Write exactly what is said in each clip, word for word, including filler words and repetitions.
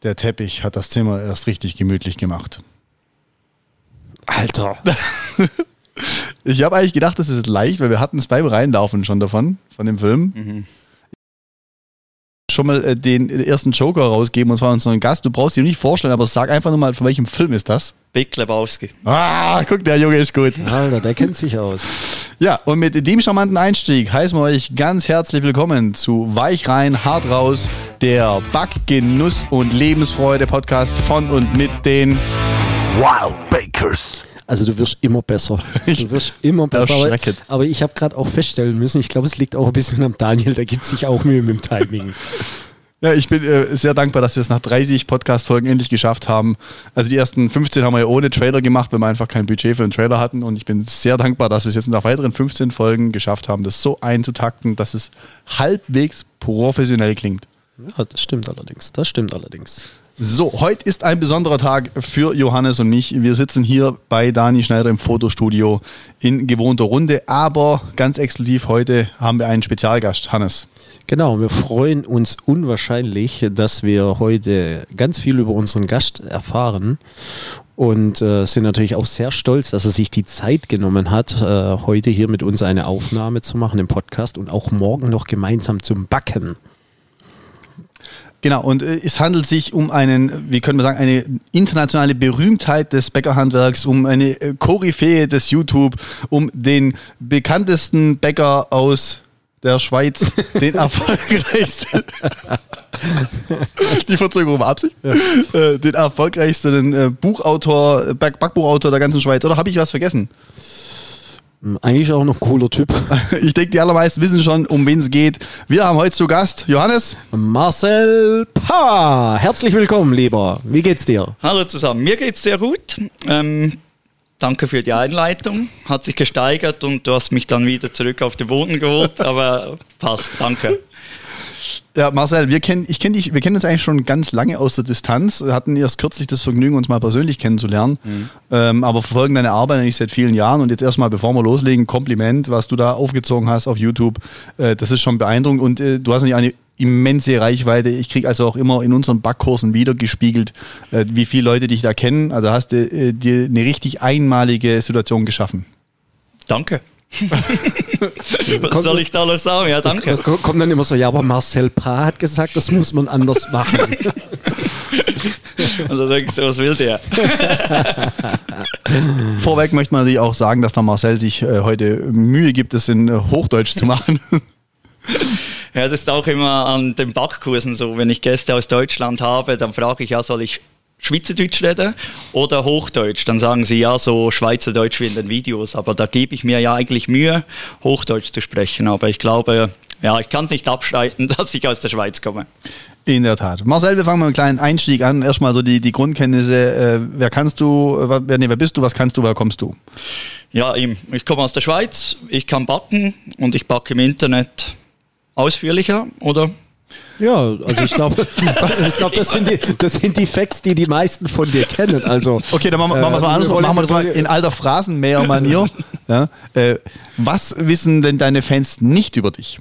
Der Teppich hat das Zimmer erst richtig gemütlich gemacht. Alter. Ich habe eigentlich gedacht, das ist leicht, weil wir hatten es beim Reinlaufen schon davon, von dem Film. Mhm. Schon mal äh, den ersten Joker rausgeben, und zwar unseren Gast. Du brauchst ihn nicht vorstellen, aber sag einfach nur mal, von welchem Film ist das? Big Lebowski. Ah, guck, der Junge ist gut. Alter, der kennt sich aus. Ja, und mit dem charmanten Einstieg heißen wir euch ganz herzlich willkommen zu Weich rein, hart raus, der Backgenuss und Lebensfreude Podcast von und mit den Wild Bakers. Also du wirst immer besser. Du wirst immer besser. Aber, aber ich habe gerade auch feststellen müssen, ich glaube, es liegt auch ein bisschen am Daniel, der gibt sich auch Mühe mit dem Timing. Ja, ich bin äh, sehr dankbar, dass wir es nach dreißig Podcast-Folgen endlich geschafft haben. Also die ersten fünfzehn haben wir ja ohne Trailer gemacht, weil wir einfach kein Budget für einen Trailer hatten. Und ich bin sehr dankbar, dass wir es jetzt nach weiteren fünfzehn Folgen geschafft haben, das so einzutakten, dass es halbwegs professionell klingt. Ja, das stimmt allerdings. Das stimmt allerdings. So, heute ist ein besonderer Tag für Johannes und mich. Wir sitzen hier bei Dani Schneider im Fotostudio in gewohnter Runde, aber ganz exklusiv heute haben wir einen Spezialgast, Hannes. Genau, wir freuen uns unwahrscheinlich, dass wir heute ganz viel über unseren Gast erfahren und äh, sind natürlich auch sehr stolz, dass er sich die Zeit genommen hat, äh, heute hier mit uns eine Aufnahme zu machen im Podcast und auch morgen noch gemeinsam zum Backen. Genau, und äh, es handelt sich um einen, wie können wir sagen, eine internationale Berühmtheit des Bäckerhandwerks, um eine äh, Koryphäe des YouTube, um den bekanntesten Bäcker aus der Schweiz, den erfolgreichsten, die Verzögerung war Absicht, ja. äh, den erfolgreichsten äh, Buchautor, Back- Backbuchautor der ganzen Schweiz. Oder habe ich was vergessen? Eigentlich auch noch ein cooler Typ. Ich denke, die allermeisten wissen schon, um wen es geht. Wir haben heute zu Gast Johannes. Marcel Paar. Herzlich willkommen, lieber. Wie geht's dir? Hallo zusammen. Mir geht's sehr gut. Ähm, danke für die Einleitung. Hat sich gesteigert und du hast mich dann wieder zurück auf den Boden geholt. Aber passt. Danke. Ja, Marcel, wir kennen, ich kenn dich, wir kennen uns eigentlich schon ganz lange aus der Distanz, hatten erst kürzlich das Vergnügen, uns mal persönlich kennenzulernen, mhm. ähm, aber verfolgen deine Arbeit eigentlich seit vielen Jahren und jetzt erstmal, bevor wir loslegen, Kompliment, was du da aufgezogen hast auf YouTube, äh, das ist schon beeindruckend und äh, du hast natürlich eine immense Reichweite, ich kriege also auch immer in unseren Backkursen wiedergespiegelt, äh, wie viele Leute dich da kennen, also hast du äh, dir eine richtig einmalige Situation geschaffen. Danke. Was soll ich da noch sagen? Ja, danke. Das, das kommt dann immer so, ja, aber Marcel Paar hat gesagt, das muss man anders machen. Also denkst du, was will der? Vorweg möchte man natürlich auch sagen, dass der Marcel sich äh, heute Mühe gibt, es in äh, Hochdeutsch zu machen. Ja, das ist auch immer an den Backkursen so. Wenn ich Gäste aus Deutschland habe, dann frage ich, ja, soll ich Schweizerdeutsch reden oder Hochdeutsch? Dann sagen sie ja so Schweizerdeutsch wie in den Videos, aber da gebe ich mir ja eigentlich Mühe, Hochdeutsch zu sprechen. Aber ich glaube, ja, ich kann es nicht abstreiten, dass ich aus der Schweiz komme. In der Tat. Marcel, wir fangen mal mit einem kleinen Einstieg an. Erstmal so die, die Grundkenntnisse. Äh, wer kannst du, wer, nee, wer bist du, was kannst du, woher kommst du? Ja, ich komme aus der Schweiz, ich kann backen und ich backe im Internet ausführlicher, oder? Ja, also ich glaube, ich glaub, das, sind die, das sind die Facts, die die meisten von dir kennen. Also, okay, dann machen wir, machen wir es mal andersrum. Machen wir das mal in alter Phrasenmäher-Manier. Ja, äh, was wissen denn deine Fans nicht über dich?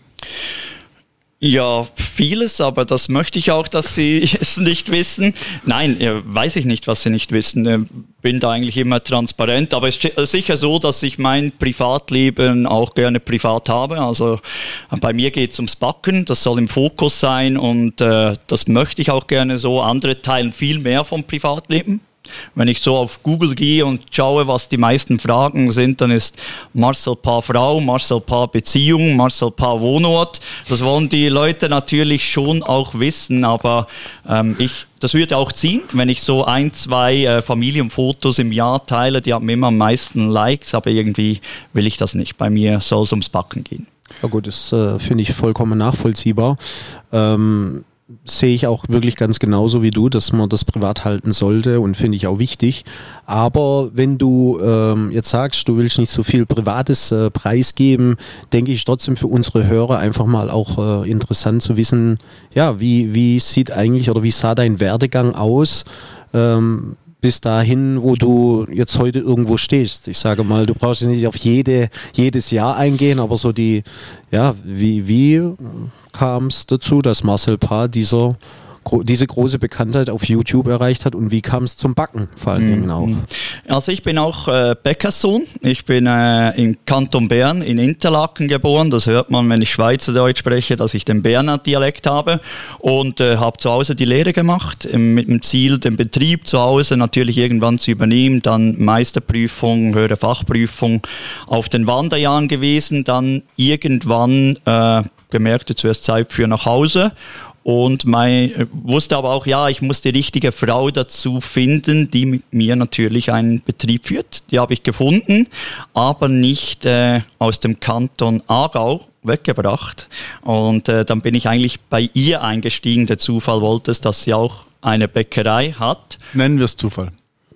Ja, vieles, aber das möchte ich auch, dass sie es nicht wissen. Nein, ja, weiß ich nicht, was sie nicht wissen. Bin da eigentlich immer transparent, aber es ist sicher so, dass ich mein Privatleben auch gerne privat habe. Also bei mir geht es ums Backen, das soll im Fokus sein und äh, das möchte ich auch gerne so. Andere teilen viel mehr vom Privatleben. Wenn ich so auf Google gehe und schaue, was die meisten Fragen sind, dann ist Marcel Paar Frau, Marcel Paar Beziehung, Marcel Paar Wohnort. Das wollen die Leute natürlich schon auch wissen, aber ähm, ich, das würde auch ziehen, wenn ich so ein, zwei äh, Familienfotos im Jahr teile, die haben immer am meisten Likes, aber irgendwie will ich das nicht. Bei mir soll es ums Backen gehen. Ja gut, das äh, finde ich vollkommen nachvollziehbar. Ähm sehe ich auch wirklich ganz genauso wie du, dass man das privat halten sollte und finde ich auch wichtig. Aber wenn du ähm, jetzt sagst, du willst nicht so viel Privates äh, preisgeben, denke ich trotzdem für unsere Hörer einfach mal auch äh, interessant zu wissen, ja, wie, wie sieht eigentlich oder wie sah dein Werdegang aus, ähm, bis dahin, wo du jetzt heute irgendwo stehst. Ich sage mal, du brauchst nicht auf jede, jedes Jahr eingehen, aber so die, ja, wie, wie kam es dazu, dass Marcel Paar dieser gro- diese große Bekanntheit auf YouTube erreicht hat und wie kam es zum Backen vor allen Dingen auch? Also ich bin auch äh, Bäckerssohn. Ich bin äh, im Kanton Bern in Interlaken geboren. Das hört man, wenn ich Schweizerdeutsch spreche, dass ich den Berner Dialekt habe. Und äh, habe zu Hause die Lehre gemacht, im, mit dem Ziel, den Betrieb zu Hause natürlich irgendwann zu übernehmen. Dann Meisterprüfung, höhere Fachprüfung auf den Wanderjahren gewesen. Dann irgendwann äh, gemerkt, zuerst Zeit für nach Hause. Und mein, wusste aber auch, ja, ich muss die richtige Frau dazu finden, die mit mir natürlich einen Betrieb führt. Die habe ich gefunden, aber nicht äh, aus dem Kanton Aargau weggebracht. Und äh, dann bin ich eigentlich bei ihr eingestiegen. Der Zufall wollte es, dass sie auch eine Bäckerei hat. Nennen wir es Zufall.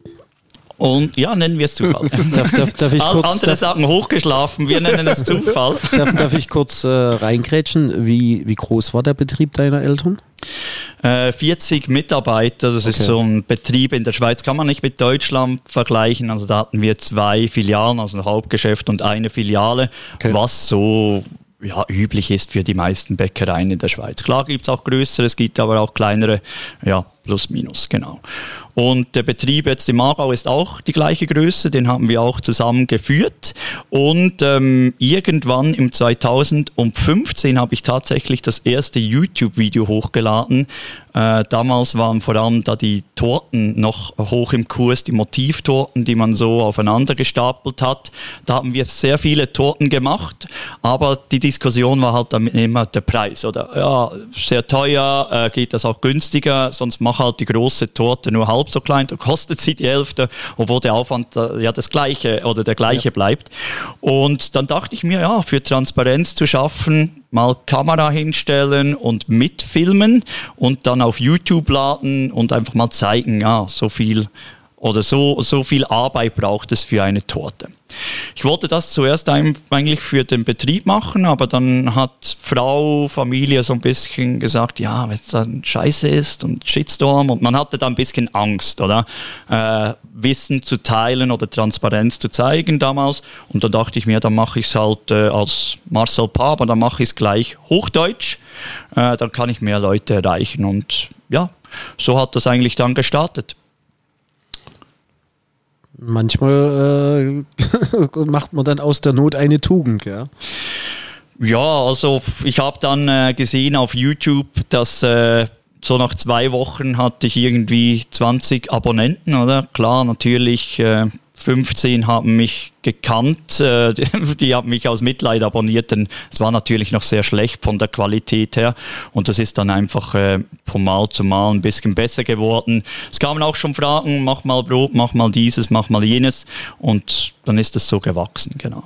Und ja, nennen wir es Zufall. Darf, darf, darf ich kurz, Andere darf, sagen hochgeschlafen, wir nennen es Zufall. darf, darf ich kurz äh, reingrätschen? Wie, wie groß war der Betrieb deiner Eltern? Äh, vierzig Mitarbeiter, das ist Okay. so ein Betrieb in der Schweiz, kann man nicht mit Deutschland vergleichen. Also da hatten wir zwei Filialen, also ein Hauptgeschäft und eine Filiale, Okay. was so ja, üblich ist für die meisten Bäckereien in der Schweiz. Klar gibt es auch größere, es gibt aber auch kleinere, ja, plus minus, genau. Und der Betrieb jetzt im Aargau ist auch die gleiche Größe, den haben wir auch zusammen geführt. Und ähm, irgendwann im zweitausendfünfzehn habe ich tatsächlich das erste YouTube-Video hochgeladen. Äh, damals waren vor allem da die Torten noch hoch im Kurs, die Motivtorten, die man so aufeinander gestapelt hat. Da haben wir sehr viele Torten gemacht, aber die Diskussion war halt dann immer der Preis. Oder ja, sehr teuer, äh, geht das auch günstiger, sonst mach halt die große Torte nur halb so klein, dann kostet sie die Hälfte, obwohl der Aufwand äh, ja das gleiche oder der gleiche ja. bleibt. Und dann dachte ich mir, ja, für Transparenz zu schaffen, mal Kamera hinstellen und mitfilmen und dann auf YouTube laden und einfach mal zeigen, ja, so viel oder so, so viel Arbeit braucht es für eine Torte. Ich wollte das zuerst eigentlich für den Betrieb machen, aber dann hat Frau, Familie so ein bisschen gesagt, ja, wenn es dann Scheiße ist und Shitstorm, und man hatte da ein bisschen Angst, oder? Äh, Wissen zu teilen oder Transparenz zu zeigen damals. Und dann dachte ich mir, dann mache ich es halt äh, als Marcel Paar, aber dann mache ich es gleich Hochdeutsch. Äh, dann kann ich mehr Leute erreichen. Und ja, so hat das eigentlich dann gestartet. Manchmal äh, macht man dann aus der Not eine Tugend, ja. Ja, also ich habe dann äh, gesehen auf YouTube, dass äh, so nach zwei Wochen hatte ich irgendwie zwanzig Abonnenten, oder? Klar, natürlich äh, fünfzehn haben mich gekannt, äh, die haben mich aus Mitleid abonniert, denn es war natürlich noch sehr schlecht von der Qualität her und das ist dann einfach äh, von Mal zu Mal ein bisschen besser geworden. Es kamen auch schon Fragen, mach mal Brot, mach mal dieses, mach mal jenes und dann ist es so gewachsen, genau.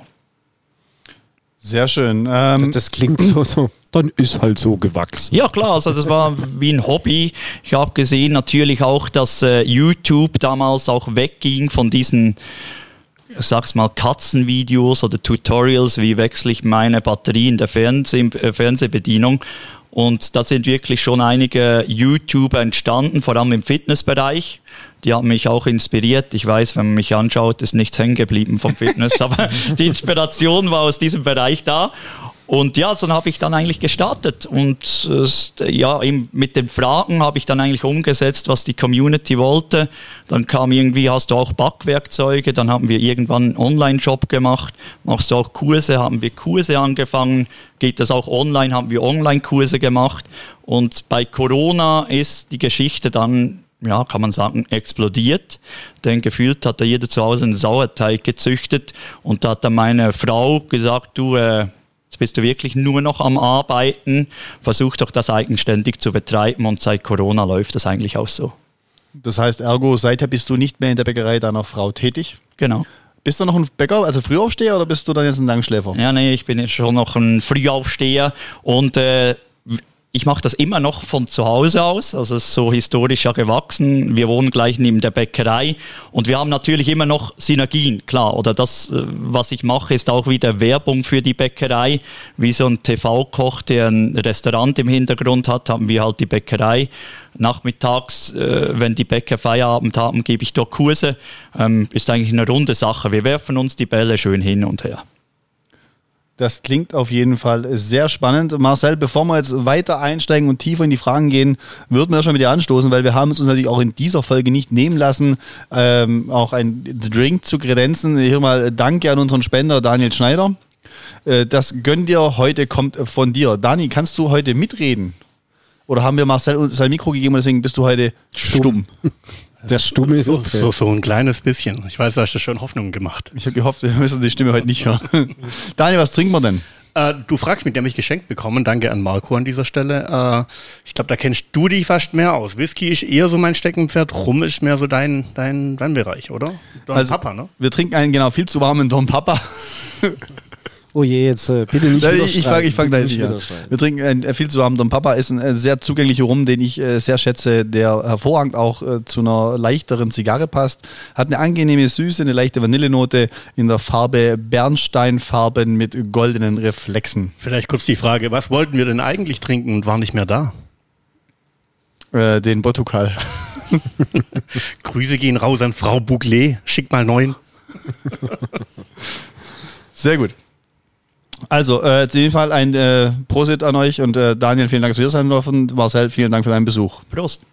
Sehr schön. Ähm, Das, das klingt so, so, dann ist halt so gewachsen. Ja klar, also das war wie ein Hobby. Ich habe gesehen natürlich auch, dass äh, YouTube damals auch wegging von diesen, ich sag's mal, Katzenvideos oder Tutorials, wie wechsle ich meine Batterie in der Fernseh- äh, Fernsehbedienung. Und da sind wirklich schon einige YouTuber entstanden, vor allem im Fitnessbereich. Die haben mich auch inspiriert. Ich weiß, wenn man mich anschaut, ist nichts hängen geblieben vom Fitness, aber die Inspiration war aus diesem Bereich da. Und ja, so habe ich dann eigentlich gestartet und äh, ja, eben mit den Fragen habe ich dann eigentlich umgesetzt, was die Community wollte. Dann kam irgendwie, hast du auch Backwerkzeuge, dann haben wir irgendwann einen Online-Shop gemacht, machst du auch Kurse, haben wir Kurse angefangen, geht das auch online, haben wir Online-Kurse gemacht und bei Corona ist die Geschichte dann, ja, kann man sagen, explodiert, denn gefühlt hat da jeder zu Hause einen Sauerteig gezüchtet und da hat dann meine Frau gesagt, du, äh, jetzt bist du wirklich nur noch am Arbeiten, versuch doch das eigenständig zu betreiben und seit Corona läuft das eigentlich auch so. Das heißt, ergo, seither bist du nicht mehr in der Bäckerei deiner Frau tätig? Genau. Bist du noch ein Bäcker, also Frühaufsteher oder bist du dann jetzt ein Langschläfer? Ja, nee, ich bin jetzt schon noch ein Frühaufsteher und äh, ich mache das immer noch von zu Hause aus, also es ist so historisch ja gewachsen. Wir wohnen gleich neben der Bäckerei und wir haben natürlich immer noch Synergien, klar. Oder das, was ich mache, ist auch wieder Werbung für die Bäckerei. Wie so ein T V-Koch, der ein Restaurant im Hintergrund hat, haben wir halt die Bäckerei. Nachmittags, wenn die Bäcker Feierabend haben, gebe ich dort Kurse. Ist eigentlich eine runde Sache. Wir werfen uns die Bälle schön hin und her. Das klingt auf jeden Fall sehr spannend. Marcel, bevor wir jetzt weiter einsteigen und tiefer in die Fragen gehen, würden wir schon mit dir anstoßen, weil wir haben es uns natürlich auch in dieser Folge nicht nehmen lassen, ähm, auch ein Drink zu kredenzen. Hier mal Danke an unseren Spender Daniel Schneider. Äh, das Gönn dir heute kommt von dir. Dani, kannst du heute mitreden? Oder haben wir Marcel sein Mikro gegeben und deswegen bist du heute stumm? stumm. Der stumme so, so, so ein kleines bisschen. Ich weiß, du hast schon Hoffnung gemacht. Ich habe gehofft, wir müssen die Stimme heute nicht hören. Daniel, was trinken wir denn? Äh, du fragst mich, der mich geschenkt bekommen. Danke an Marco an dieser Stelle. Äh, ich glaube, da kennst du dich fast mehr aus. Whisky ist eher so mein Steckenpferd. Rum ist mehr so dein, dein, dein Bereich, oder? Don also, Papa, ne? Wir trinken einen genau viel zu warmen Don Papa. Oh je, jetzt äh, bitte nicht wieder Ich fange ich fang da jetzt nicht an. Wir trinken einen äh, viel zu warmen Don Papa. Ist ein äh, sehr zugänglicher Rum, den ich äh, sehr schätze, der hervorragend auch äh, zu einer leichteren Zigarre passt. Hat eine angenehme Süße, eine leichte Vanillenote in der Farbe Bernsteinfarben mit goldenen Reflexen. Vielleicht kurz die Frage, was wollten wir denn eigentlich trinken und waren nicht mehr da? Äh, den Botukal. Grüße gehen raus an Frau Bouclé. Schick mal neun. Sehr gut. Also, äh, in jedem Fall ein äh, Prosit an euch und äh, Daniel, vielen Dank, dass wir hier sein dürfen. Marcel, vielen Dank für deinen Besuch. Prost.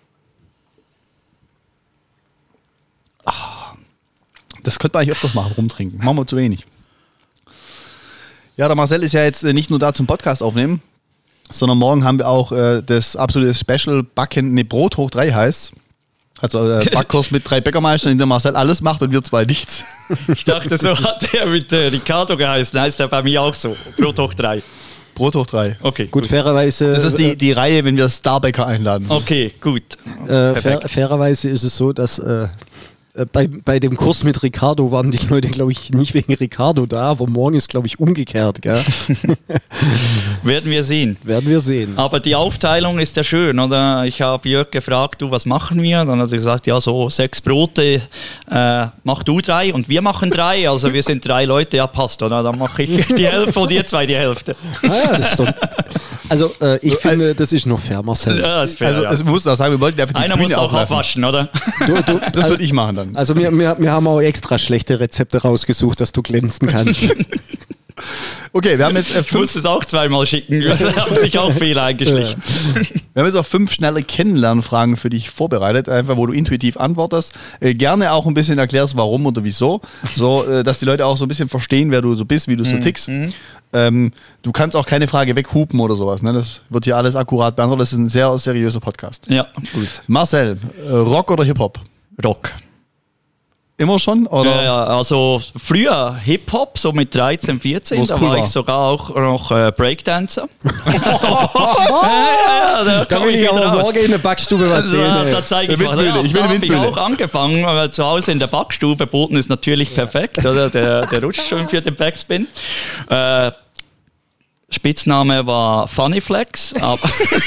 Ah, das könnte man eigentlich öfters machen, rumtrinken. Machen wir zu wenig. Ja, der Marcel ist ja jetzt äh, nicht nur da zum Podcast aufnehmen, sondern morgen haben wir auch äh, das absolute Special Backen, ne, Brot hoch drei heißt. Also äh, Backkurs mit drei Bäckermeistern, in der Marcel alles macht und wir zwei nichts. Ich dachte, so hat er mit äh, Ricardo geheißen. Heißt er bei mir auch so. Brot hoch drei. Brot hoch drei. Okay. Gut, gut, fairerweise. Das ist die, die Reihe, wenn wir Starbäcker einladen. Okay, gut. Äh, fair, fairerweise ist es so, dass äh, bei, bei dem Kurs mit Ricardo waren die Leute, glaube ich, nicht wegen Ricardo da, aber morgen ist, glaube ich, umgekehrt. Gell? Werden wir sehen. Werden wir sehen. Aber die Aufteilung ist ja schön, oder? Ich habe Jörg gefragt, du, was machen wir? Dann hat er gesagt, ja, so sechs Brote, äh, mach du drei und wir machen drei. Also wir sind drei Leute, ja, passt, oder? Dann mache ich die Hälfte und ihr zwei die Hälfte. Ah, ja, das stimmt. Also äh, ich finde, das ist noch fair, Marcel. Ja, ist fair, also ja. es muss auch sagen, wir wollten einfach die Einer Bühne muss auch auflassen. abwaschen, oder? Du, du, Das würde ich machen dann. Also wir, wir, wir haben auch extra schlechte Rezepte rausgesucht, dass du glänzen kannst. Okay, wir haben jetzt äh, Ich muss fünf, es auch zweimal schicken. Da haben sich auch Fehler eingeschlichen. wir haben jetzt auch fünf schnelle Kennenlernfragen für dich vorbereitet, einfach wo du intuitiv antwortest. Äh, gerne auch ein bisschen erklärst, warum oder wieso, so äh, dass die Leute auch so ein bisschen verstehen, wer du so bist, wie du so tickst. Ähm, du kannst auch keine Frage weghupen oder sowas. Ne? Das wird hier alles akkurat beantwortet. Das ist ein sehr seriöser Podcast. Ja, gut. Marcel, äh, Rock oder Hip-Hop? Rock. Immer schon? Oder? Ja, also früher Hip-Hop, so mit dreizehn, vierzehn, Wo's da cool war war. ich sogar auch noch äh, Breakdancer. ja, ja, da Da komm will ich wieder aber raus. morgen in der Backstube was Also, sehen. da, ey. da zeige ich Eine mal. Windmühle, Ja, ich will da eine habe ich Windmühle. auch angefangen, weil zu Hause in der Backstube, Boden ist natürlich perfekt, oder? Der, der rutscht schon für den Backspin. Äh, Spitzname war Funny Flex, aber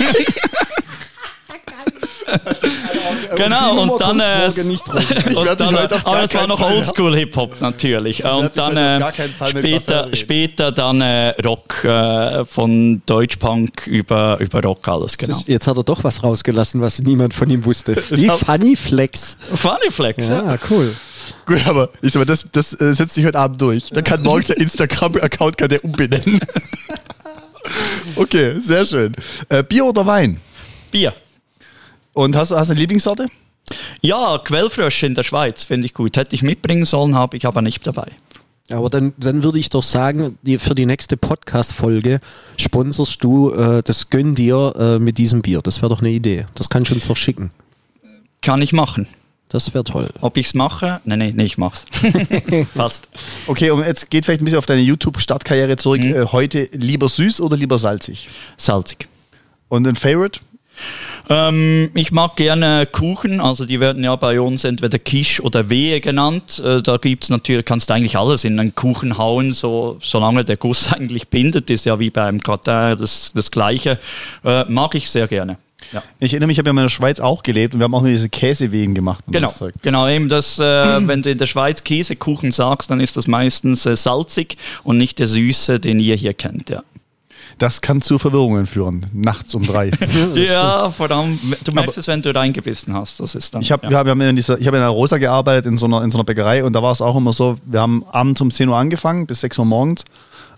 genau, und dann, äh, morgen nicht dran. Ich und werd dich dann heute auf aber gar es war keinen noch Fall Oldschool Hip-Hop natürlich. Und dich dann heute auf äh, gar keinen Fall mit Marcel später, reden. später dann äh, Rock, äh, von Deutschpunk über, über Rock alles, genau. Das ist- Jetzt hat er doch was rausgelassen, was niemand von ihm wusste. Wie hab- Funny Flex. Funny Flex, ja. Ja, cool. Gut, aber ich sag mal, das, das äh, setzt sich heute Abend durch. Dann kann morgen der Instagram-Account kann der umbenennen. Okay, sehr schön. Äh, Bier oder Wein? Bier. Und hast, hast du eine Lieblingssorte? Ja, Quellfrösche in der Schweiz finde ich gut. Hätte ich mitbringen sollen, habe ich aber nicht dabei. Aber dann, dann würde ich doch sagen, die, für die nächste Podcast-Folge sponsorst du äh, das Gönn dir äh, mit diesem Bier. Das wäre doch eine Idee. Das kannst du uns doch schicken. Kann ich machen. Das wäre toll. Ob ich es mache? Nein, nein, nee, ich mach's. Fast. Okay, und jetzt geht vielleicht ein bisschen auf deine YouTube-Startkarriere zurück. Äh, heute lieber süß oder lieber salzig? Salzig. Und ein Favorite? Ähm, ich mag gerne Kuchen, also die werden ja bei uns entweder Quiche oder Wehe genannt. Äh, da gibt's natürlich, kannst du eigentlich alles in einen Kuchen hauen, so, solange der Guss eigentlich bindet, ist ja wie beim Gratin das, das Gleiche. Äh, mag ich sehr gerne. Ja. Ich erinnere mich, ich habe ja in der Schweiz auch gelebt und wir haben auch nur diese Käsewehen gemacht. und Genau, das Zeug. genau, eben das, äh, wenn du in der Schweiz Käsekuchen sagst, dann ist das meistens äh, salzig und nicht der süße, den ihr hier kennt, ja. Das kann zu Verwirrungen führen, nachts um drei. Ja, vor allem, du merkst es, wenn du reingebissen hast, das ist dann... Ich habe ja. wir haben in dieser, ich hab in der Rosa gearbeitet, in so, einer, in so einer Bäckerei und da war es auch immer so, wir haben abends um zehn Uhr angefangen, bis sechs Uhr morgens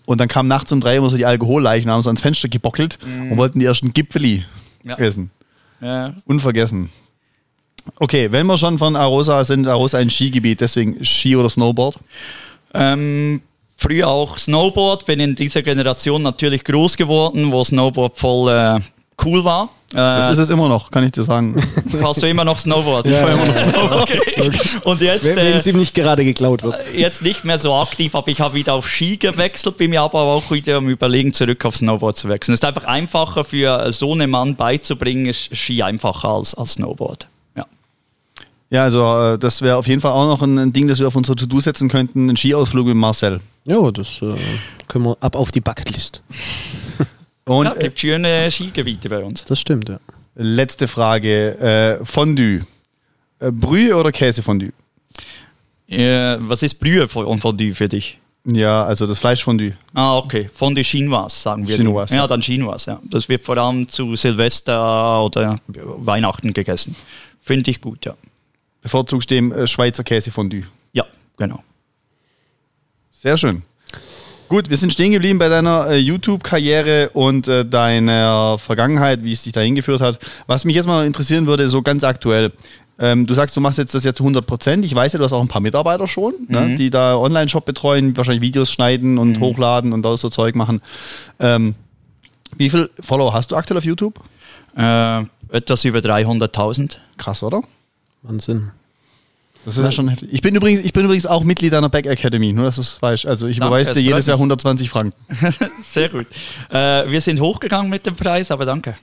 Und dann kam nachts um drei immer so die Alkoholleichen, haben so ans Fenster gebockelt mhm. und wollten die ersten Gipfeli ja. essen. Ja. Unvergessen. Okay, wenn wir schon von Arosa sind, Arosa ein Skigebiet, deswegen Ski oder Snowboard? Ähm, früher auch Snowboard, bin in dieser Generation natürlich groß geworden, wo Snowboard voll äh, cool war. Äh, das ist es immer noch, kann ich dir sagen. Fährst du immer noch Snowboard? Ich fahre immer noch Snowboard. Okay. Und jetzt, wenn äh, es ihm nicht gerade geklaut wird. Jetzt nicht mehr so aktiv, aber ich habe wieder auf Ski gewechselt, bin mir aber auch wieder am Überlegen, zurück auf Snowboard zu wechseln. Es ist einfach einfacher für so einen Mann beizubringen, ist Ski einfacher als, als Snowboard. Ja. Ja, also das wäre auf jeden Fall auch noch ein Ding, das wir auf unsere To-Do setzen könnten, ein Skiausflug mit Marcel. Ja, das äh, können wir ab auf die Bucketlist. Und ja, gibt schöne Skigebiete bei uns. Das stimmt, ja. Letzte Frage, äh, Fondue. Äh, Brühe oder Käsefondue? Äh, was ist Brühe und Fondue für dich? Ja, also das Fleischfondue. Ah, okay. Fondue Chinoise, sagen wir. Chinoise, ja. ja. dann Chinoise, ja. Das wird vor allem zu Silvester oder Weihnachten gegessen. Finde ich gut, ja. Bevorzugst dem äh, Schweizer Käsefondue. Ja, genau. Sehr schön. Gut, wir sind stehen geblieben bei deiner äh, YouTube-Karriere und äh, deiner Vergangenheit, wie es dich dahin geführt hat. Was mich jetzt mal interessieren würde, so ganz aktuell. Ähm, du sagst, du machst jetzt das ja zu hundert Prozent. Ich weiß ja, du hast auch ein paar Mitarbeiter schon, mhm. ne, die da Online-Shop betreuen, wahrscheinlich Videos schneiden und mhm. hochladen und da so Zeug machen. Ähm, wie viele Follower hast du aktuell auf YouTube? Äh, etwas über dreihunderttausend. Krass, oder? Wahnsinn. Das ist ja schon heftig. Ich bin übrigens, ich bin übrigens auch Mitglied deiner Back Academy, nur dass du es weißt. Also ich Danke, überweise dir jedes Jahr hundertzwanzig Franken. Sehr gut. Äh, wir sind hochgegangen mit dem Preis, aber danke.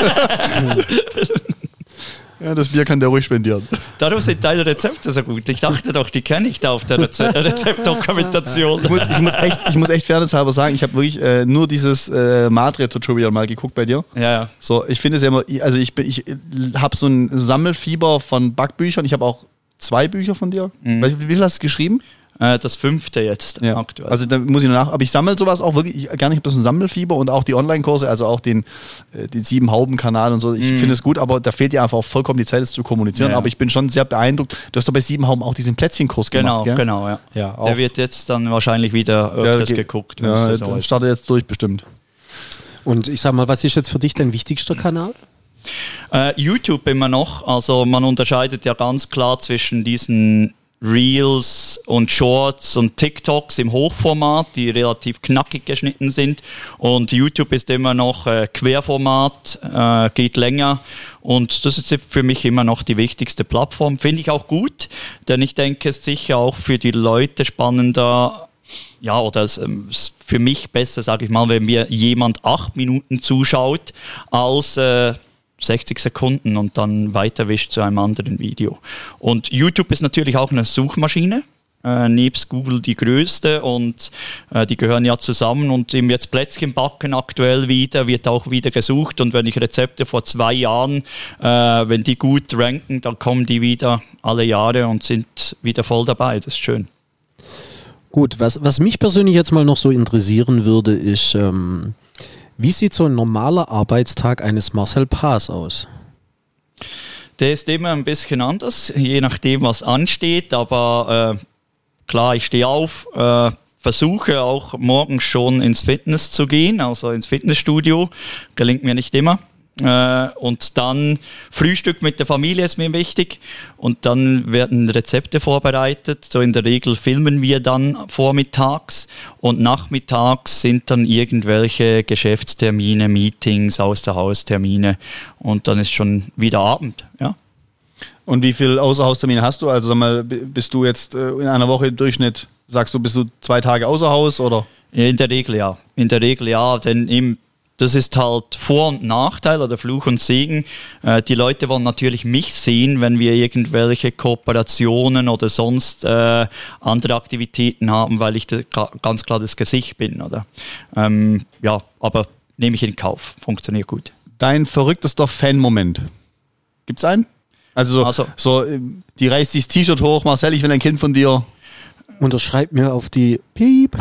Ja, das Bier kann der ruhig spendieren. Darum sind deine Rezepte so gut. Ich dachte doch, die kenne ich da auf der Reze- Rezeptdokumentation. Ich muss, ich, muss echt, ich muss echt fairnesshalber sagen, ich habe wirklich äh, nur dieses äh, Madre-Tutorial mal geguckt bei dir. Ja, ja. So, ich finde es ja immer, also ich, bin- ich habe so ein Sammelfieber von Backbüchern. Ich habe auch zwei Bücher von dir. Mhm. Wie, wie viel hast du geschrieben? Äh, das fünfte jetzt Ja. aktuell. Also da muss ich noch nach, aber ich sammle sowas auch wirklich ich, gar nicht, ich habe das ein Sammelfieber und auch die Online-Kurse, also auch den, äh, den Sieben-Hauben-Kanal und so. Ich Mhm. finde es gut, aber da fehlt dir einfach auch vollkommen die Zeit, es zu kommunizieren. Ja. Aber ich bin schon sehr beeindruckt. Du hast doch bei Sieben Hauben auch diesen Plätzchenkurs genau, gemacht, gell? genau, ja. Ja, auch. Der wird jetzt dann wahrscheinlich wieder Ja, öfters ge- geguckt. wenn Ja, es so der ist. startet jetzt durch bestimmt. Und ich sag mal, was ist jetzt für dich dein wichtigster Kanal? Äh, YouTube immer noch. Also man unterscheidet ja ganz klar zwischen diesen Reels und Shorts und TikToks im Hochformat, die relativ knackig geschnitten sind. Und YouTube ist immer noch äh, Querformat, äh, geht länger. Und das ist für mich immer noch die wichtigste Plattform. Finde ich auch gut, denn ich denke, es ist sicher auch für die Leute spannender, ja, oder es ist für mich besser, sage ich mal, wenn mir jemand acht Minuten zuschaut, als äh, sechzig Sekunden und dann weiterwischt zu einem anderen Video. Und YouTube ist natürlich auch eine Suchmaschine, äh, nebst Google die größte und äh, die gehören ja zusammen und im jetzt Plätzchen backen aktuell wieder, wird auch wieder gesucht und wenn ich Rezepte vor zwei Jahren, äh, wenn die gut ranken, dann kommen die wieder alle Jahre und sind wieder voll dabei, das ist schön. Gut, was, was mich persönlich jetzt mal noch so interessieren würde, ist, ähm, wie sieht so ein normaler Arbeitstag eines Marcel Paas aus? Der ist immer ein bisschen anders, je nachdem, was ansteht. Aber äh, klar, ich stehe auf, äh, versuche auch morgens schon ins Fitness zu gehen, also ins Fitnessstudio. Gelingt mir nicht immer. Äh, und dann Frühstück mit der Familie ist mir wichtig und dann werden Rezepte vorbereitet. So in der Regel filmen wir dann vormittags und nachmittags sind dann irgendwelche Geschäftstermine, Meetings, Außerhaustermine und dann ist schon wieder Abend. Ja. Und wie viele Außerhaustermine hast du? Also sag mal, b- bist du jetzt äh, in einer Woche im Durchschnitt, sagst du, bist du zwei Tage außer Haus oder? In der Regel ja. In der Regel ja, denn im Das ist halt Vor- und Nachteil oder Fluch und Segen. Äh, die Leute wollen natürlich mich sehen, wenn wir irgendwelche Kooperationen oder sonst äh, andere Aktivitäten haben, weil ich da ganz klar das Gesicht bin. Oder? Ähm, ja, aber nehme ich in Kauf. Funktioniert gut. Dein verrücktester Fan-Moment. Gibt's einen? Also so, Also- so äh, die reißt sich das T-Shirt hoch, Marcel, ich will ein Kind von dir. Unterschreib mir auf die Piep.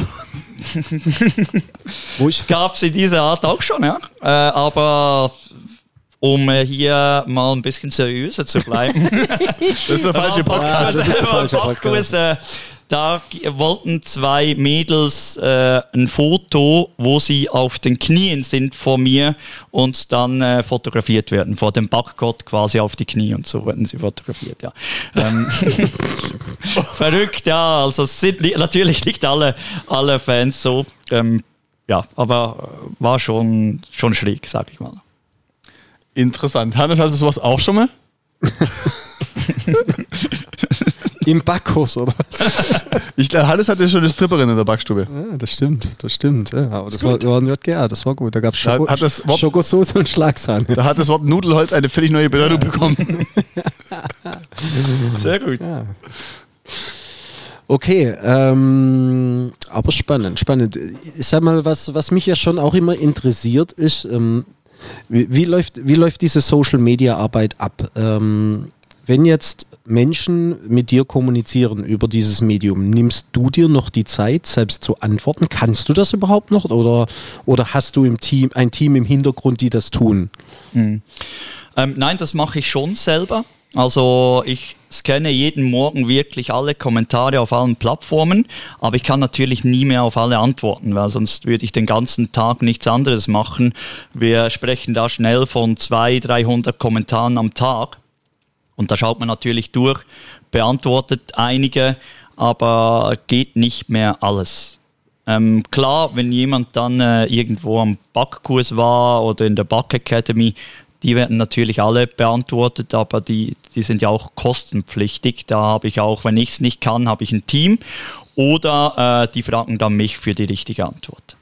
Wo ich Gab es in dieser Art auch schon, ja. Äh, aber um äh, hier mal ein bisschen seriöser zu bleiben. Das ist der falsche Podcast. das ist der falsche Podcast. Äh, da wollten zwei Mädels äh, ein Foto, wo sie auf den Knien sind vor mir und dann äh, fotografiert werden, vor dem Backgott quasi auf die Knie und so werden sie fotografiert, ja. Ähm, verrückt, ja, also es sind li- natürlich nicht alle, alle Fans so, ähm, ja, aber war schon, schon schräg, sag ich mal. Interessant. Hannes, hast du sowas auch schon mal? Im Backkurs, oder was? Ich glaube, Hannes hatte schon eine Stripperin in der Backstube. Ja, das stimmt, das stimmt. Ja, aber das war, war ein J G A, das war gut. Da gab es Schoko- hat das Wort- Schokosauce und Schlagsahne. Da hat das Wort Nudelholz eine völlig neue Bedeutung bekommen. Sehr gut. Ja. Okay, ähm, aber spannend, spannend. Ich sag mal, was, was mich ja schon auch immer interessiert ist, ähm, wie, wie, läuft, wie läuft diese Social-Media-Arbeit ab? Ähm, wenn jetzt Menschen mit dir kommunizieren über dieses Medium, nimmst du dir noch die Zeit, selbst zu antworten? Kannst du das überhaupt noch? Oder, oder hast du im Team ein Team im Hintergrund, die das tun? Mhm. Ähm, nein, das mache ich schon selber. Also ich scanne jeden Morgen wirklich alle Kommentare auf allen Plattformen, aber ich kann natürlich nie mehr auf alle antworten, weil sonst würde ich den ganzen Tag nichts anderes machen. Wir sprechen da schnell von zweihundert, dreihundert Kommentaren am Tag und da schaut man natürlich durch, beantwortet einige, aber geht nicht mehr alles. Ähm, klar, wenn jemand dann äh, irgendwo am Backkurs war oder in der Back Academy, die werden natürlich alle beantwortet, aber die, die sind ja auch kostenpflichtig. Da habe ich auch, wenn ich es nicht kann, habe ich ein Team oder äh, die fragen dann mich für die richtige Antwort.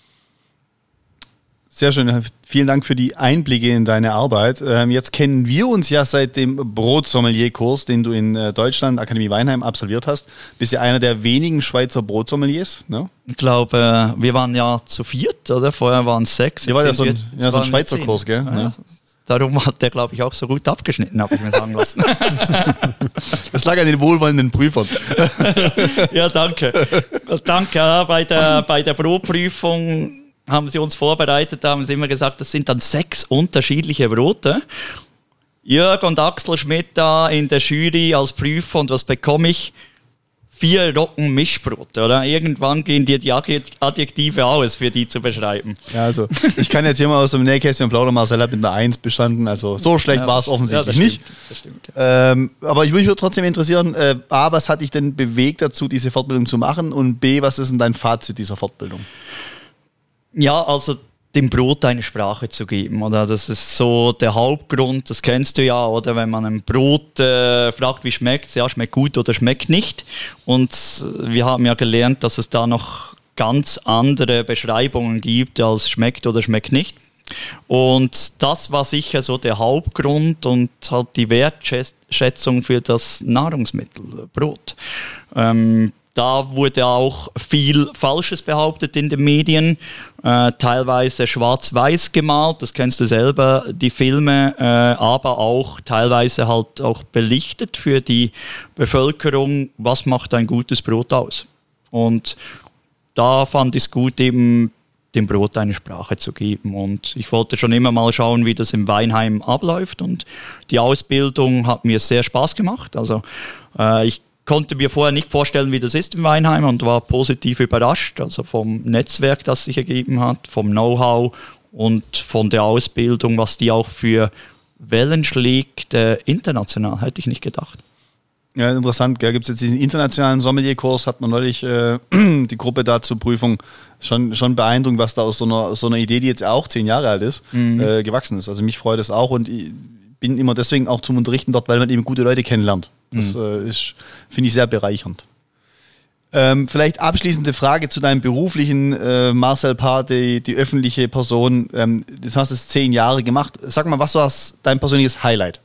Sehr schön. Vielen Dank für die Einblicke in deine Arbeit. Ähm, jetzt kennen wir uns ja seit dem Brotsommelier-Kurs, den du in äh, Deutschland, Akademie Weinheim, absolviert hast. Bist ja einer der wenigen Schweizer Brotsommeliers, ne? Ich glaube, wir waren ja zu viert, oder? Vorher waren es sechs. Ja, war ja so ein, wir, ja, so ein waren Schweizer zehn. Kurs, gell? Ja, Ne? darum hat der, glaube ich, auch so gut abgeschnitten, habe ich mir sagen lassen. Das lag an den wohlwollenden Prüfern. Ja, danke. Danke. Ja, bei der, bei der Brotprüfung haben sie uns vorbereitet, da haben sie immer gesagt, das sind dann sechs unterschiedliche Brote. Jörg und Axel Schmidt da in der Jury als Prüfer und was bekomme ich? Vier Rocken Mischbrot, oder? Irgendwann gehen dir die Adjektive aus, für die zu beschreiben. Ja, also ich kann jetzt hier mal aus dem Nähkästchen plaudern, Marcel hat mit einer Eins bestanden, also so schlecht Ja, war es offensichtlich ja, das nicht. stimmt, das stimmt, ja. Ähm, aber ich mich würde trotzdem interessieren, äh, A, was hat dich denn bewegt dazu, diese Fortbildung zu machen und B, was ist denn dein Fazit dieser Fortbildung? Ja, also dem Brot eine Sprache zu geben, oder? Das ist so der Hauptgrund, das kennst du ja, oder? Wenn man ein Brot äh, fragt, wie schmeckt es, ja, schmeckt gut oder schmeckt nicht. Und wir haben ja gelernt, dass es da noch ganz andere Beschreibungen gibt, als schmeckt oder schmeckt nicht. Und das war sicher so der Hauptgrund und halt die Wertschätzung für das Nahrungsmittel, Brot. Ähm, Da wurde auch viel Falsches behauptet in den Medien, äh, teilweise schwarz-weiß gemalt, das kennst du selber, die Filme, äh, aber auch teilweise halt auch belichtet für die Bevölkerung, was macht ein gutes Brot aus. Und da fand ich es gut, eben dem Brot eine Sprache zu geben. Und ich wollte schon immer mal schauen, wie das im Weinheim abläuft. Und die Ausbildung hat mir sehr Spaß gemacht. Also äh, ich konnte mir vorher nicht vorstellen, wie das ist im Weinheim und war positiv überrascht, also vom Netzwerk, das sich ergeben hat, vom Know-how und von der Ausbildung, was die auch für Wellen schlägt, äh, international, hätte ich nicht gedacht. Ja, interessant, gell? Gibt es jetzt diesen internationalen Sommelier-Kurs, hat man neulich äh, die Gruppe da zur Prüfung, schon, schon beeindruckend, was da aus so einer, aus so einer Idee, die jetzt auch zehn Jahre alt ist, mhm. äh, gewachsen ist. Also mich freut es auch und ich bin immer deswegen auch zum Unterrichten dort, weil man eben gute Leute kennenlernt. Das mhm. äh, ist, finde ich, sehr bereichernd. Ähm, vielleicht abschließende Frage zu deinem beruflichen, äh, Marcel Paar, die, die öffentliche Person. Ähm, das hast du zehn Jahre gemacht. Sag mal, was war dein persönliches Highlight?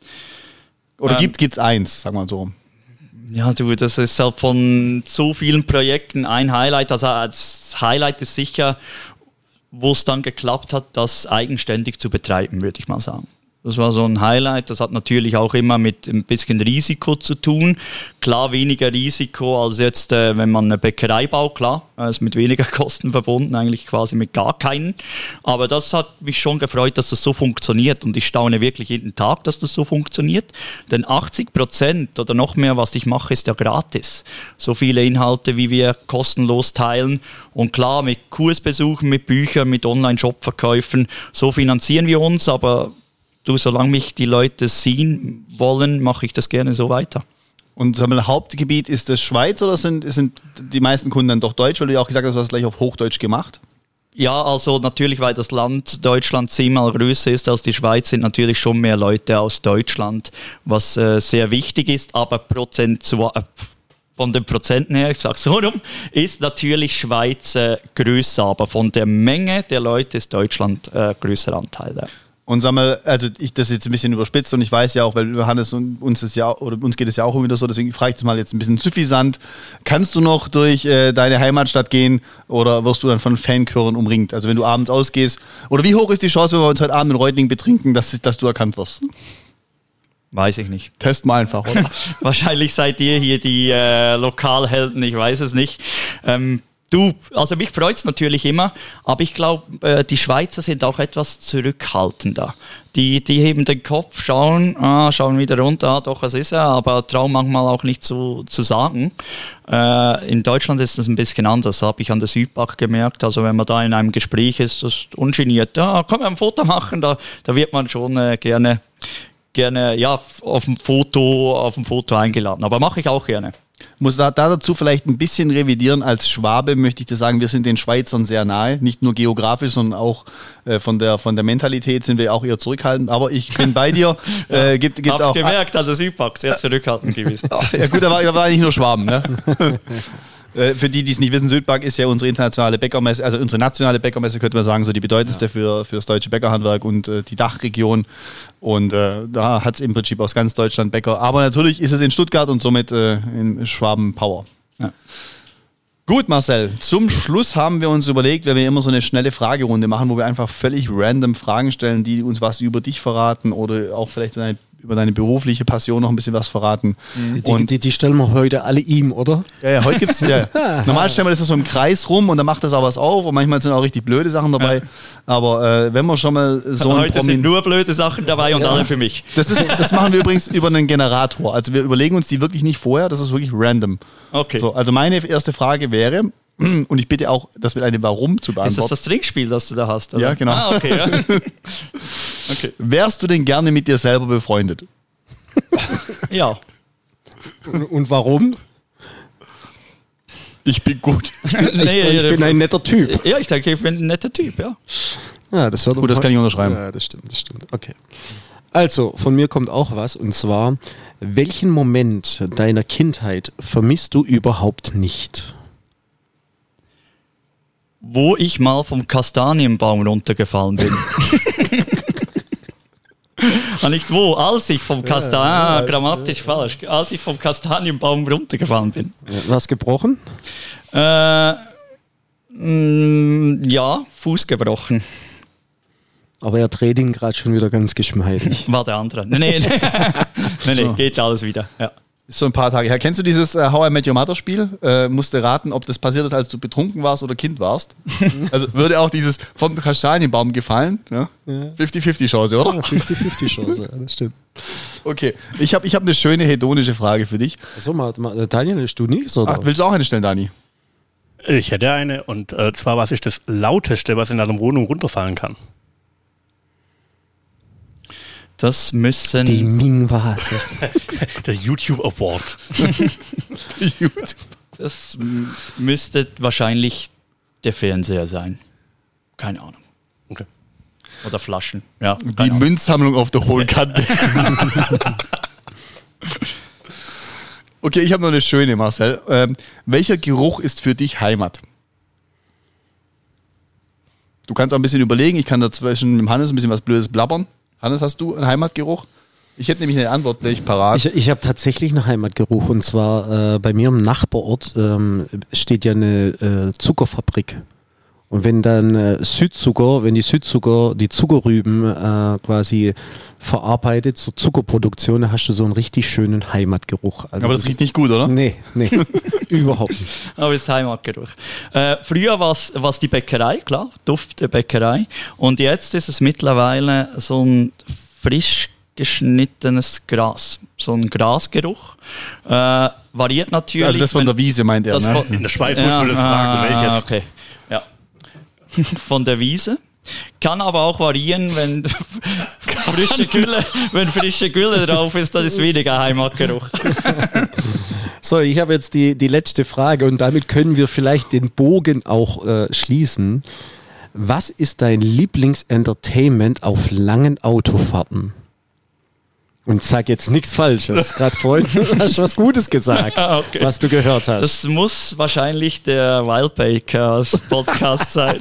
Oder ähm, gibt es eins, sag mal so. Ja, du, das ist halt von so vielen Projekten ein Highlight. Also als Highlight ist sicher, wo es dann geklappt hat, das eigenständig zu betreiben, würde ich mal sagen. Das war so ein Highlight. Das hat natürlich auch immer mit ein bisschen Risiko zu tun. Klar, weniger Risiko als jetzt, äh, wenn man eine Bäckerei baut. Klar, äh, ist mit weniger Kosten verbunden, eigentlich quasi mit gar keinen. Aber das hat mich schon gefreut, dass das so funktioniert. Und ich staune wirklich jeden Tag, dass das so funktioniert. Denn achtzig Prozent oder noch mehr, was ich mache, ist ja gratis. So viele Inhalte, wie wir kostenlos teilen. Und klar, mit Kursbesuchen, mit Büchern, mit Online-Shop-Verkäufen, so finanzieren wir uns. Aber du, solange mich die Leute sehen wollen, mache ich das gerne so weiter. Und sag mal, Hauptgebiet ist das Schweiz oder sind, sind die meisten Kunden dann doch Deutsch? Weil du ja auch gesagt hast, du hast es gleich auf Hochdeutsch gemacht. Ja, also natürlich, weil das Land Deutschland zehnmal größer ist als die Schweiz, sind natürlich schon mehr Leute aus Deutschland, was äh, sehr wichtig ist, aber prozentual, äh, von den Prozenten her, ich sage so rum, ist natürlich Schweiz äh, größer, aber von der Menge der Leute ist Deutschland äh, größer Anteil. Ja. Und sag mal, also ich das jetzt ein bisschen überspitzt und ich weiß ja auch, weil Hannes und uns ist ja oder uns geht es ja auch immer wieder so, deswegen frage ich das mal jetzt ein bisschen suffisant. Kannst du noch durch äh, deine Heimatstadt gehen oder wirst du dann von Fanchören umringt? Also wenn du abends ausgehst, oder wie hoch ist die Chance, wenn wir uns heute Abend in Reutlingen betrinken, dass, dass du erkannt wirst? Weiß ich nicht. Test mal einfach, oder? Wahrscheinlich seid ihr hier die äh, Lokalhelden, ich weiß es nicht. Ähm, Du, also mich freut es natürlich immer, aber ich glaube, äh, die Schweizer sind auch etwas zurückhaltender. Die, die heben den Kopf, schauen, ah, schauen wieder runter, ah, doch, was ist er, aber trauen manchmal auch nicht so zu sagen. Äh, in Deutschland ist das ein bisschen anders, habe ich an der Südbach gemerkt. Also wenn man da in einem Gespräch ist, das ist ungeniert, ja, können wir ein Foto machen, da, da wird man schon äh, gerne, gerne ja, auf dem Foto, auf dem Foto eingeladen. Aber mache ich auch gerne. Muss da, da dazu vielleicht ein bisschen revidieren. Als Schwabe möchte ich dir sagen, wir sind den Schweizern sehr nahe. Nicht nur geografisch, sondern auch äh, von, der, von der Mentalität sind wir auch eher zurückhaltend. Aber ich bin bei dir. ja, äh, gibt, gibt hab's auch, gemerkt an der Südbach, sehr zurückhaltend gewesen. Ja gut, da war, da war nicht nur Schwaben. Ne? Für die, die es nicht wissen, Südbach ist ja unsere internationale Bäckermesse, also unsere nationale Bäckermesse, könnte man sagen, so die bedeutendste ja. für, für das deutsche Bäckerhandwerk und äh, die Dachregion. Und äh, da hat es im Prinzip aus ganz Deutschland Bäcker. Aber natürlich ist es in Stuttgart und somit äh, in Schwaben Power. Ja. Gut, Marcel, zum Schluss haben wir uns überlegt, weil wir immer so eine schnelle Fragerunde machen, wo wir einfach völlig random Fragen stellen, die uns was über dich verraten oder auch vielleicht über deine, über deine berufliche Passion noch ein bisschen was verraten. Die, die, die, die stellen wir heute alle ihm, oder? Ja, ja, heute gibt es, ja. Normal stellen wir das so im Kreis rum und dann macht das auch was auf und manchmal sind auch richtig blöde Sachen dabei. Ja. Aber äh, wenn wir schon mal so ein Heute Promin- sind nur blöde Sachen dabei und ja. alle für mich. Das, ist, das machen wir übrigens über einen Generator. Also wir überlegen uns die wirklich nicht vorher, das ist wirklich random. Okay. So, also meine erste Frage wäre, und ich bitte auch, das mit einem Warum zu beantworten. Ist das das Trinkspiel, das du da hast? Oder? Ja, genau. Ah, okay, ja. Okay. Wärst du denn gerne mit dir selber befreundet? Ja. Und, und warum? Ich bin gut. ich, nee, ich bin ein netter Typ. Ja, ich denke, ich bin ein netter Typ, ja. Ja, das gut, das kann ich unterschreiben. Ja, das stimmt, das stimmt. Okay. Also, von mir kommt auch was, und zwar, welchen Moment deiner Kindheit vermisst du überhaupt nicht? Wo ich mal vom Kastanienbaum runtergefallen bin. Ah, nicht wo, als ich vom Kastanienbaum, ja, ah, grammatisch ja. falsch, als ich vom Kastanienbaum runtergefallen bin. Was gebrochen? Äh, mh, ja, Fuß gebrochen. Aber er dreht ihn gerade schon wieder ganz geschmeidig. War der andere. Nee, nee, nee. nee, nee, geht alles wieder, ja. Ist so ein paar Tage her. Kennst du dieses äh, How I Met Your Mother Spiel? Äh, musste raten, ob das passiert ist, als du betrunken warst oder Kind warst. Also würde auch dieses vom Kastanienbaum gefallen. Ne? Ja. fünfzig fünfzig Chance, oder? Ja, fünfzig fünfzig Chance, ja, das stimmt. Okay, ich habe ich hab eine schöne hedonische Frage für dich. Achso, mal, mal, Daniel, hast du nicht? Oder? Ach, willst du auch eine stellen, Dani? Ich hätte eine, und äh, zwar, was ist das Lauteste, was in deiner Wohnung runterfallen kann? Das müssen... Die Ming-Vase. Der YouTube Award. YouTube. Das müsste wahrscheinlich der Fernseher sein. Keine Ahnung. Okay. Oder Flaschen. Ja, die Ahnung. Münzsammlung auf der hohen Kante. Okay, ich habe noch eine schöne, Marcel. Ähm, welcher Geruch ist für dich Heimat? Du kannst auch ein bisschen überlegen. Ich kann dazwischen mit Hannes ein bisschen was Blödes blabbern. Hannes, hast du einen Heimatgeruch? Ich hätte nämlich eine Antwort gleich parat. Ich, ich habe tatsächlich einen Heimatgeruch, und zwar äh, bei mir im Nachbarort ähm, steht ja eine äh, Zuckerfabrik. Und wenn dann äh, Südzucker, wenn die Südzucker, die Zuckerrüben äh, quasi verarbeitet zur Zuckerproduktion, dann hast du so einen richtig schönen Heimatgeruch. Also Aber das riecht nicht gut, oder? Nee, nee, überhaupt nicht. Aber es ist Heimatgeruch. Äh, früher war es die Bäckerei, klar, Duft der Bäckerei. Und jetzt ist es mittlerweile so ein frisch geschnittenes Gras. So ein Grasgeruch. Äh, variiert natürlich. Also das von der Wiese meint er, ne? In der Schweiz muss man das fragen, welches. Okay, ja. Von der Wiese. Kann aber auch variieren, wenn frische Gülle, wenn frische Gülle drauf ist, dann ist weniger Heimatgeruch. So, ich habe jetzt die, die letzte Frage und damit können wir vielleicht den Bogen auch äh, schließen. Was ist dein Lieblingsentertainment auf langen Autofahrten? Und sag jetzt nichts Falsches. Gerade vorhin hast du was Gutes gesagt, okay. Was du gehört hast. Das muss wahrscheinlich der Wild Bakers Podcast sein.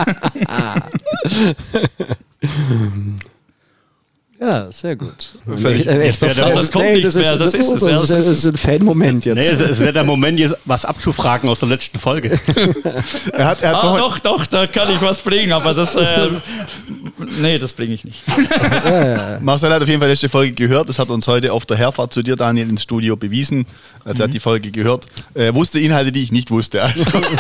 Ja, sehr gut. Völlig. Äh, Jetzt wär also es kommt nichts mehr, das ist es. Das ist ein Fan-Moment jetzt. Nee, es, es wäre der Moment, jetzt was abzufragen aus der letzten Folge. er hat, er hat ah, doch, doch, da kann ich was bringen, aber das, äh, nee, das bringe ich nicht. Marcel hat auf jeden Fall die letzte Folge gehört. Das hat uns heute auf der Herfahrt zu dir, Daniel, ins Studio bewiesen. Also er hat die Folge gehört. Er wusste Inhalte, die ich nicht wusste. Also.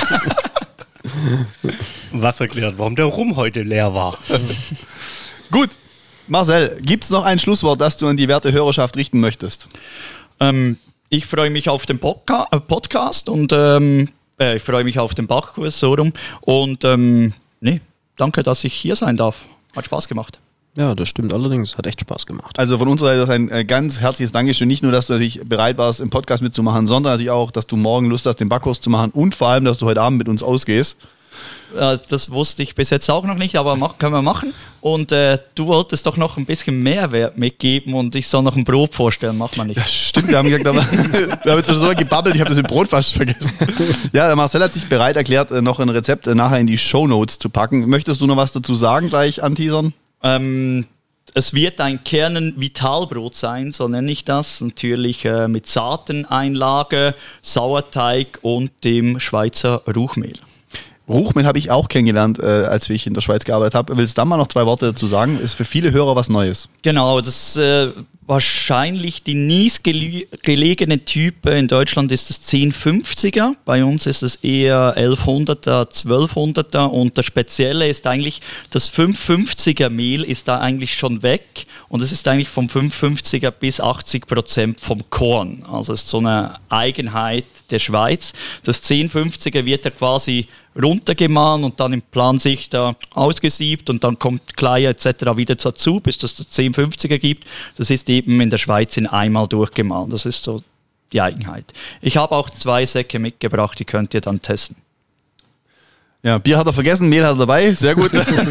Was erklärt, warum der Rum heute leer war. Gut. Marcel, gibt es noch ein Schlusswort, das du an die werte Hörerschaft richten möchtest? Ähm, ich freue mich auf den Podca- äh, Podcast und ähm, äh, ich freue mich auf den Bachkurs, so rum. Und ähm, nee, danke, dass ich hier sein darf. Hat Spaß gemacht. Ja, das stimmt allerdings. Hat echt Spaß gemacht. Also von unserer Seite ein äh, ganz herzliches Dankeschön. Nicht nur, dass du natürlich bereit warst, im Podcast mitzumachen, sondern natürlich auch, dass du morgen Lust hast, den Backkurs zu machen und vor allem, dass du heute Abend mit uns ausgehst. Das wusste ich bis jetzt auch noch nicht, aber mach, können wir machen. Und äh, du wolltest doch noch ein bisschen Mehrwert mitgeben und ich soll noch ein Brot vorstellen, macht man nicht. Ja, stimmt, wir haben gesagt, aber, wir haben jetzt so gebabbelt, ich habe das mit Brot fast vergessen. Ja, der Marcel hat sich bereit erklärt, noch ein Rezept nachher in die Shownotes zu packen. Möchtest du noch was dazu sagen, gleich anteasern? Ähm, es wird ein Kernen-Vitalbrot sein, so nenne ich das. Natürlich äh, mit Saateneinlage, Sauerteig und dem Schweizer Ruchmehl. Ruchmehl habe ich auch kennengelernt, äh, als ich in der Schweiz gearbeitet habe. Willst du da mal noch zwei Worte dazu sagen? Ist für viele Hörer was Neues. Genau, das äh, wahrscheinlich die nächstgelegene Type in Deutschland ist das zehn fünfziger. Bei uns ist es eher elfhunderter, zwölfhunderter und das Spezielle ist eigentlich, das fünf fünfziger Mehl ist da eigentlich schon weg und es ist eigentlich vom fünf fünfziger bis achtzig Prozent vom Korn. Also es ist so eine Eigenheit der Schweiz. Das zehn fünfziger wird ja quasi runtergemahlen und dann im Plansichter ausgesiebt und dann kommt Kleie et cetera wieder dazu, bis es das zehn fünfziger gibt. Das ist eben in der Schweiz in einmal durchgemahlen. Das ist so die Eigenheit. Ich habe auch zwei Säcke mitgebracht, die könnt ihr dann testen. Ja, Bier hat er vergessen, Mehl hat er dabei, sehr gut.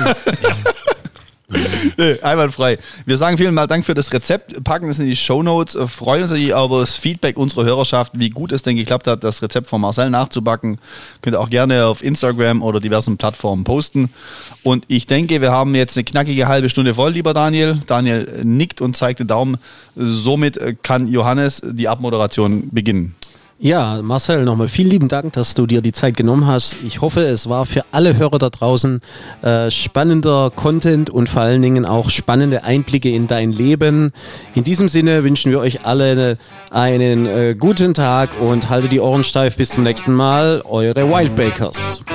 Nee, einwandfrei. Wir sagen vielen Dank für das Rezept, packen es in die Shownotes, freuen uns natürlich aber das Feedback unserer Hörerschaft, wie gut es denn geklappt hat, das Rezept von Marcel nachzubacken. Könnt ihr auch gerne auf Instagram oder diversen Plattformen posten. Und ich denke, wir haben jetzt eine knackige halbe Stunde voll, lieber Daniel. Daniel nickt und zeigt den Daumen. Somit kann Johannes die Abmoderation beginnen. Ja, Marcel, nochmal vielen lieben Dank, dass du dir die Zeit genommen hast. Ich hoffe, es war für alle Hörer da draußen äh, spannender Content und vor allen Dingen auch spannende Einblicke in dein Leben. In diesem Sinne wünschen wir euch alle einen äh, guten Tag und haltet die Ohren steif bis zum nächsten Mal. Eure Wild Bakers.